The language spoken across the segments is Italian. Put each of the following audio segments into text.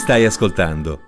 Stai ascoltando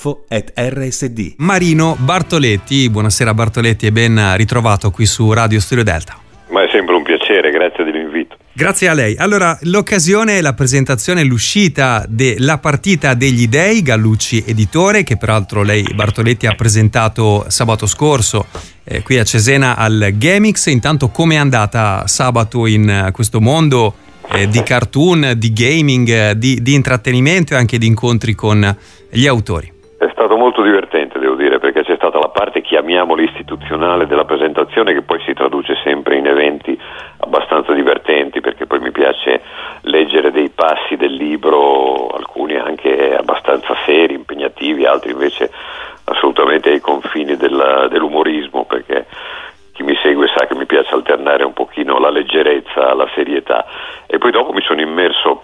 info@rsd. Marino Bartoletti, buonasera Bartoletti e ben ritrovato qui su Radio Studio Delta. Ma è sempre un piacere, grazie dell'invito. Grazie a lei. Allora, l'occasione è la presentazione e l'uscita della partita degli dei, Gallucci editore, che peraltro lei Bartoletti ha presentato sabato scorso qui a Cesena al Gamix. Intanto com'è andata sabato in questo mondo di cartoon, di gaming, di intrattenimento e anche di incontri con gli autori? È stato molto divertente, devo dire, perché c'è stata la parte, chiamiamola istituzionale, della presentazione, che poi si traduce sempre in eventi abbastanza divertenti, perché poi mi piace leggere dei passi del libro, alcuni anche abbastanza seri, impegnativi, altri invece assolutamente ai confini dell'umorismo, perché chi mi segue sa che mi piace alternare un pochino la leggerezza alla serietà. E poi dopo mi sono immerso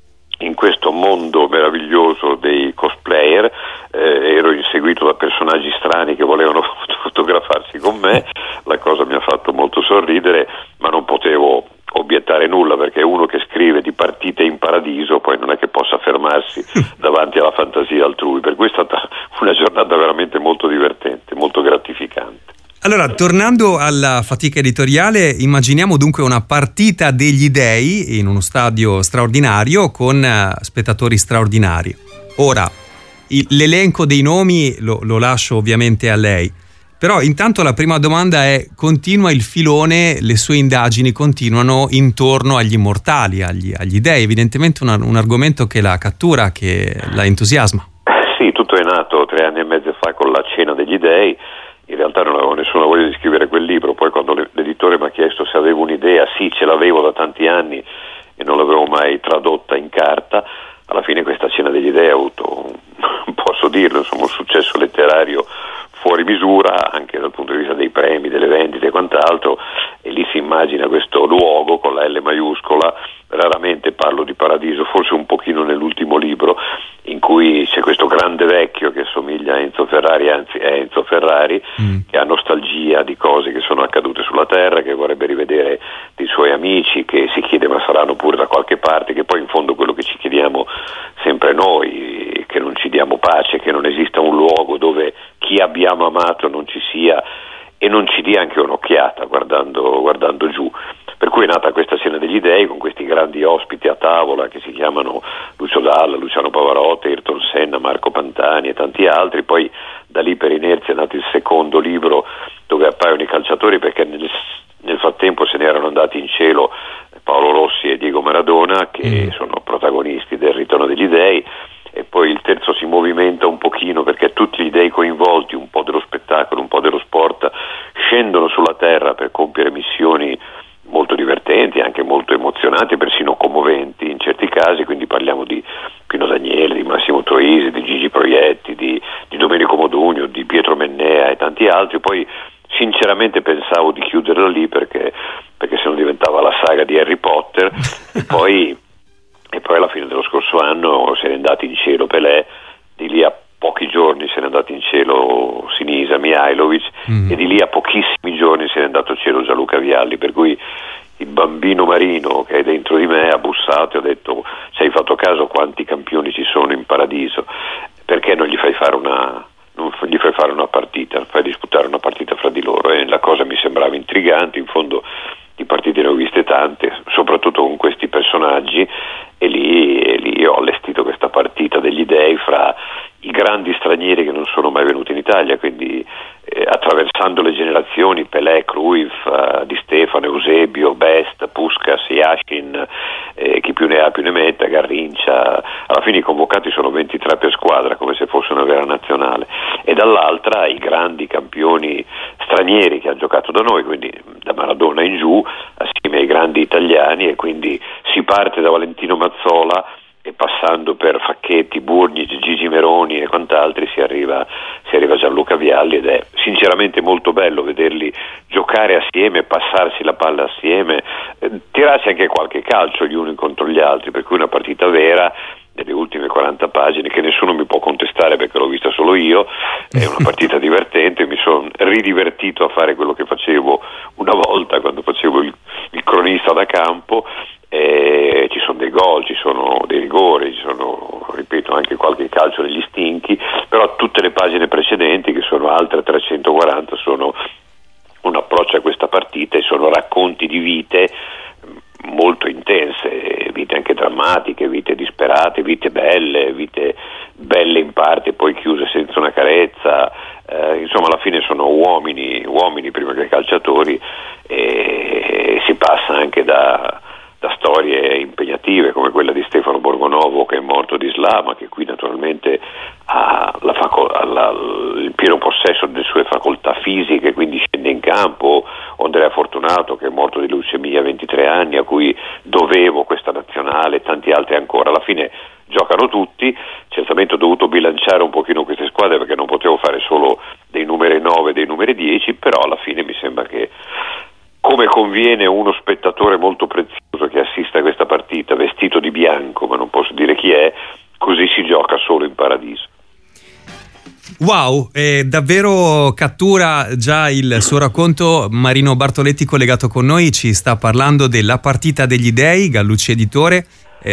in questo mondo meraviglioso dei cosplayer, ero inseguito da personaggi strani che volevano fotografarsi con me, la cosa mi ha fatto molto sorridere, ma non potevo obiettare nulla, perché uno che scrive di partite in paradiso poi non è che possa fermarsi davanti alla fantasia altrui, per cui è stata una giornata veramente molto divertente, molto gratificante. Allora, tornando alla fatica editoriale, immaginiamo dunque una partita degli dei in uno stadio straordinario con spettatori straordinari. Ora, l'elenco dei nomi lo lascio ovviamente a lei, però intanto la prima domanda è: continua il filone, le sue indagini continuano intorno agli immortali, agli dei, evidentemente un argomento che la cattura, che la entusiasma. Sì, tutto è nato 3 anni e mezzo fa con la Cena degli Dei. In realtà non avevo nessuna voglia di scrivere quel libro, poi quando l'editore mi ha chiesto se avevo un'idea, sì, ce l'avevo da tanti anni e non l'avevo mai tradotta in carta. Alla fine questa Cena degli Dei ha avuto, posso dirlo, insomma, un successo letterario fuori misura, anche dal punto di vista dei premi, delle vendite e quant'altro, e lì si immagina questo luogo con la L maiuscola. Raramente parlo di paradiso, forse un pochino nell'ultimo libro, in cui c'è questo grande vecchio che somiglia a Enzo Ferrari, anzi è Enzo Ferrari, che ha nostalgia di cose che sono accadute sulla Terra, che vorrebbe rivedere dei suoi amici, che si chiede ma saranno pure da qualche parte, che poi in fondo quello che ci chiediamo sempre noi, che non ci diamo pace, che non esista un luogo dove chi abbiamo amato non ci sia e non ci dia anche un'occhiata guardando giù. Per cui è nata questa Cena degli Dei con questi grandi ospiti a tavola che si chiamano Lucio Dalla, Luciano Pavarotti, Ayrton Senna, Marco Pantani e tanti altri. Poi da lì per inerzia è nato il secondo libro, dove appaiono i calciatori, perché nel frattempo se ne erano andati in cielo Paolo Rossi e Diego Maradona, che sono protagonisti del Ritorno degli Dei. E poi il terzo si movimenta un pochino, perché tutti gli dei coinvolti, un po' dello spettacolo, un po' dello sport, scendono sulla terra per compiere missioni molto divertenti, anche molto emozionanti, persino commoventi in certi casi. Quindi parliamo di Pino Daniele, di Massimo Troisi, di Gigi Proietti, di Domenico Modugno, di Pietro Mennea e tanti altri. Poi sinceramente pensavo di chiuderla lì, perché se no diventava la saga di Harry Potter. E poi alla fine dello scorso anno se n'è andati in cielo Pelé, di lì a pochi giorni se n'è andato in cielo Sinisa Mihajlovic, e di lì a pochissimi giorni se n'è andato in cielo Gianluca Vialli, per cui il bambino Marino che è dentro di me ha bussato e ha detto: ci hai fatto caso quanti campioni ci sono in paradiso, perché non gli fai fare una partita, fai disputare una partita fra di loro? E la cosa mi sembrava intrigante. In fondo di partite ne ho viste tante, soprattutto con questi personaggi, e lì ho allestito questa partita degli dei fra i grandi stranieri che non sono mai venuti in Italia, quindi attraversando le generazioni, Pelé, Cruyff, Di Stefano, Eusebio, Best, Puskás, Yashin, chi più ne ha più ne metta, Garrincha. Alla fine i convocati sono 23 per squadra, come se fosse una vera nazionale, e dall'altra i grandi campioni stranieri che hanno giocato da noi, quindi da Maradona in giù, assieme ai grandi italiani. E quindi si parte da Valentino Mazzola e passando per Facchetti, Burnic, Gigi Meroni e quant'altri si arriva a Gianluca Vialli, ed è sinceramente molto bello vederli giocare assieme, passarsi la palla assieme, tirarsi anche qualche calcio gli uni contro gli altri, per cui una partita vera delle ultime 40 pagine che nessuno mi può contestare perché l'ho vista solo io. È una partita divertente, mi sono ridivertito a fare quello che facevo una volta quando facevo il cronista da campo. Ci sono dei gol, ci sono dei rigori, ci sono ripeto, anche qualche calcio negli stinchi, però tutte le pagine precedenti, che sono altre 340, sono un approccio a questa partita e sono racconti di vite molto intense, vite anche drammatiche, vite disperate, vite belle in parte, poi chiuse senza una carezza, insomma alla fine sono uomini prima che calciatori, e si passa anche da storie impegnative come quella di Stefano Borgonovo, che è morto di SLA, ma che qui naturalmente ha il pieno possesso delle sue facoltà fisiche, quindi scende in campo. O Andrea Fortunato, che è morto di leucemia a 23 anni, a cui dovevo questa nazionale, tanti altri ancora. Alla fine giocano tutti, certamente ho dovuto bilanciare un pochino queste squadre perché non potevo fare solo dei numeri 9, dei numeri 10, però alla fine mi sembra che, come conviene uno spettatore molto prezioso che assiste a questa partita, vestito di bianco, ma non posso dire chi è, così si gioca solo in paradiso. Wow, davvero cattura già il suo racconto. Marino Bartoletti, collegato con noi, ci sta parlando della Partita degli Dei, Gallucci Editore,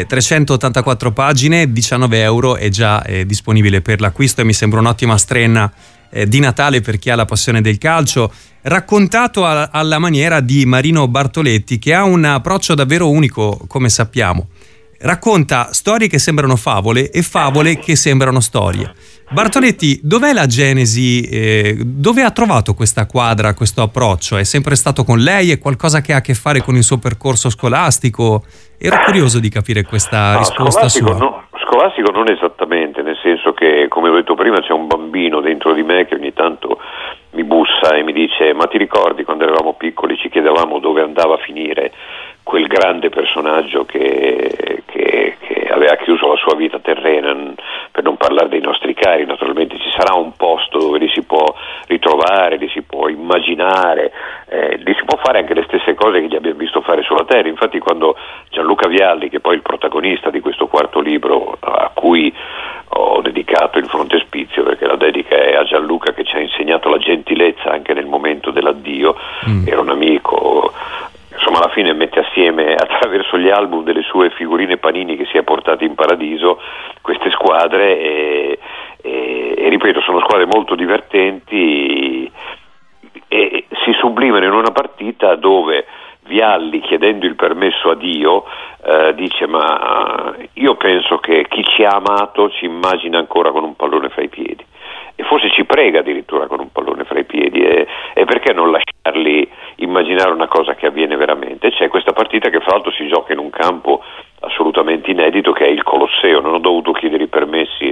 384 pagine, 19 euro, è già disponibile per l'acquisto e mi sembra un'ottima strenna di Natale per chi ha la passione del calcio, raccontato alla maniera di Marino Bartoletti, che ha un approccio davvero unico, come sappiamo. Racconta storie che sembrano favole e favole che sembrano storie. Bartoletti, dov'è la genesi? Dove ha trovato questa quadra, questo approccio? È sempre stato con lei? È qualcosa che ha a che fare con il suo percorso scolastico? Ero curioso di capire questa risposta sua. Scolastico non esattamente, nel senso che, come ho detto prima, c'è un bambino dentro di me che ogni tanto mi bussa e mi dice: ma ti ricordi quando eravamo piccoli ci chiedevamo dove andava a finire quel grande personaggio che aveva chiuso la sua vita terrena, per non parlare dei nostri cari. Naturalmente ci sarà un posto dove li si può ritrovare, li si può immaginare, li si può fare anche le stesse cose che gli abbiamo visto fare sulla terra. Infatti quando Gianluca Vialli, che è poi il protagonista di questo quarto libro, a cui ho dedicato il frontespizio, perché la dedica è a Gianluca, che ci ha insegnato la gentilezza anche nel momento dell'addio, era un amico. Insomma, alla fine mette assieme, attraverso gli album delle sue figurine Panini che si è portate in paradiso, queste squadre e ripeto, sono squadre molto divertenti e si sublimano in una partita dove Vialli, chiedendo il permesso a Dio, dice: ma io penso che chi ci ha amato ci immagina ancora con un pallone fra i piedi, e forse ci prega addirittura con un pallone fra i piedi, e perché non lasciarli immaginare una cosa che avviene veramente. C'è questa partita che fra l'altro si gioca in un campo assolutamente inedito, che è il Colosseo. Non ho dovuto chiedere i permessi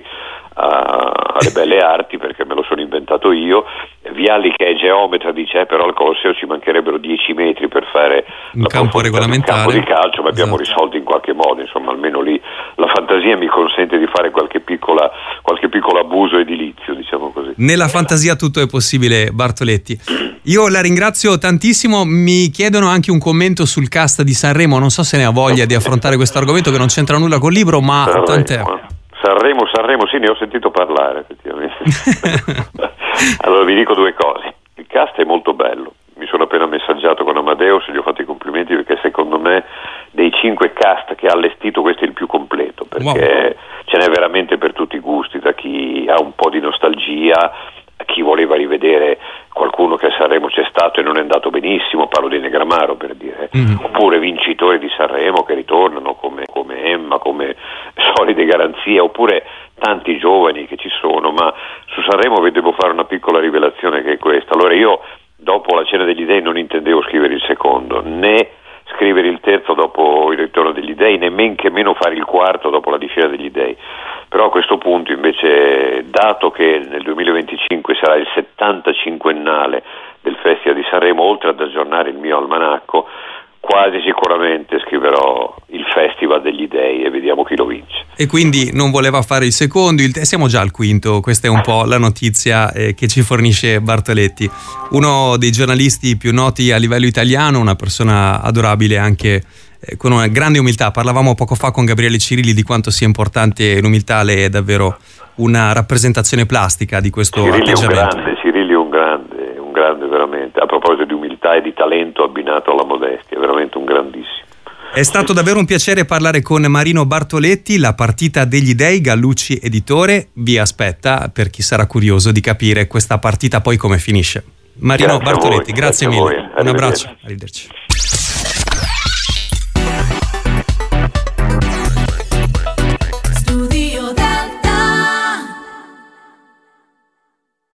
alle Belle Arti perché me lo sono inventato io. Vialli, che è geometra, dice: però al Colosseo ci mancherebbero 10 metri per fare un campo regolamentare, un campo di calcio, ma abbiamo risolto in qualche modo, insomma, almeno lì la fantasia mi consente di fare qualche piccolo abuso edilizio, diciamo così. Nella fantasia tutto è possibile, Bartoletti. Io la ringrazio tantissimo. Mi chiedono anche un commento sul cast di Sanremo, non so se ne ha voglia di affrontare questo argomento che non c'entra nulla col libro, ma tant'è. Sanremo, sì, ne ho sentito parlare effettivamente. Allora vi dico due cose: il cast è molto bello, mi sono appena messaggiato con Amadeus e gli ho fatto i complimenti, perché secondo me dei 5 cast che ha allestito questo è il più completo, perché ce n'è veramente per tutti i gusti, da chi ha un po' di nostalgia a chi voleva rivedere qualcuno che a Sanremo c'è stato e non è andato benissimo, parlo di Negramaro per dire, oppure vincitori di Sanremo che ritornano come Emma, come solide garanzie, oppure tanti giovani che ci sono. Ma su Sanremo vi devo fare una piccola rivelazione, che è questa. Allora, io dopo La Cena degli Dei non intendevo scrivere il secondo, né scrivere il terzo dopo Il Ritorno degli Dei, né men che meno fare il quarto dopo La Discesa degli Dei. Però a questo punto invece, dato che nel 2025 sarà il 75ennale del Festival di Sanremo, oltre ad aggiornare il mio almanacco, quasi sicuramente scriverò il Festival degli Dei e vediamo chi lo vince. E quindi non voleva fare il secondo, siamo già al quinto, questa è un po' la notizia che ci fornisce Bartoletti, uno dei giornalisti più noti a livello italiano, una persona adorabile anche con una grande umiltà. Parlavamo poco fa con Gabriele Cirilli di quanto sia importante l'umiltà. Lei è davvero una rappresentazione plastica di questo atteggiamento. Cirilli è un grande veramente, a proposito di umiltà e di talento abbinato alla modestia, veramente un grandissimo. È stato davvero un piacere parlare con Marino Bartoletti. La partita degli dei, Gallucci editore, vi aspetta per chi sarà curioso di capire questa partita poi come finisce. Marino Bartoletti, grazie mille. Un abbraccio, arrivederci.